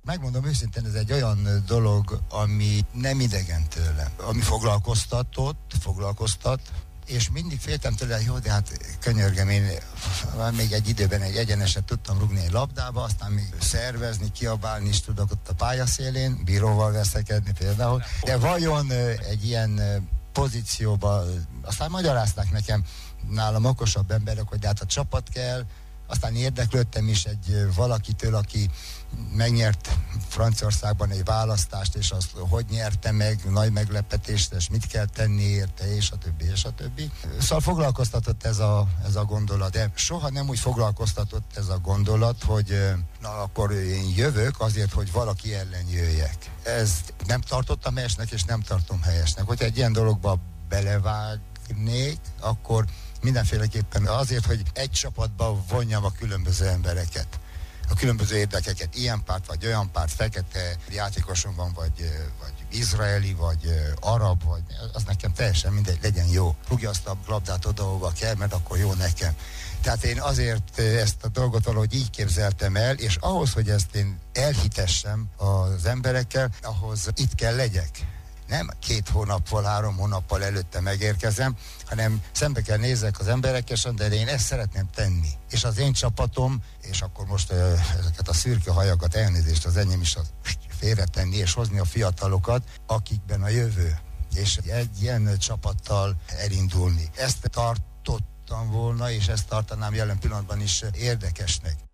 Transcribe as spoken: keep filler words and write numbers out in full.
Megmondom őszintén, ez egy olyan dolog, ami nem idegen tőlem. Ami foglalkoztatott, foglalkoztat, és mindig féltem tőle, jó, de hát könyörgem, én még egy időben egy egyeneset tudtam rugni egy labdába, aztán még szervezni, kiabálni is tudok ott a pályaszélén, bíróval veszekedni például. De vajon egy ilyen pozícióba, aztán magyarázták nekem nálam okosabb emberek, hogy de hát a csapat kell, aztán érdeklődtem is egy valakitől, aki megnyert Franciaországban egy választást, és azt hogy nyerte meg, nagy meglepetést, és mit kell tenni érte, és a többi, és a többi. Szóval foglalkoztatott ez a, ez a gondolat, de soha nem úgy foglalkoztatott ez a gondolat, hogy na akkor én jövök azért, hogy valaki ellen jöjjek. Ezt nem tartottam helyesnek, és nem tartom helyesnek. Hogyha egy ilyen dologba belevágnék, akkor mindenféleképpen azért, hogy egy csapatba vonjam a különböző embereket, a különböző érdekeket, ilyen párt, vagy olyan párt, fekete játékoson van, vagy, vagy izraeli, vagy arab, vagy az nekem teljesen mindegy, legyen jó. Rúgja azt a labdát oda, ahova kell, mert akkor jó nekem. Tehát én azért ezt a dolgot valahogy így képzeltem el, és ahhoz, hogy ezt én elhitessem az emberekkel, ahhoz itt kell legyek. Nem két hónappal, három hónappal előtte megérkezem, hanem szembe kell nézzek az emberekkel, de én ezt szeretném tenni. És az én csapatom, és akkor most uh, ezeket a szürke hajakat, elnézést, az enyém is az félretenni, és hozni a fiatalokat, akikben a jövő. És egy ilyen csapattal elindulni. Ezt tartottam volna, és ezt tartanám jelen pillanatban is érdekesnek.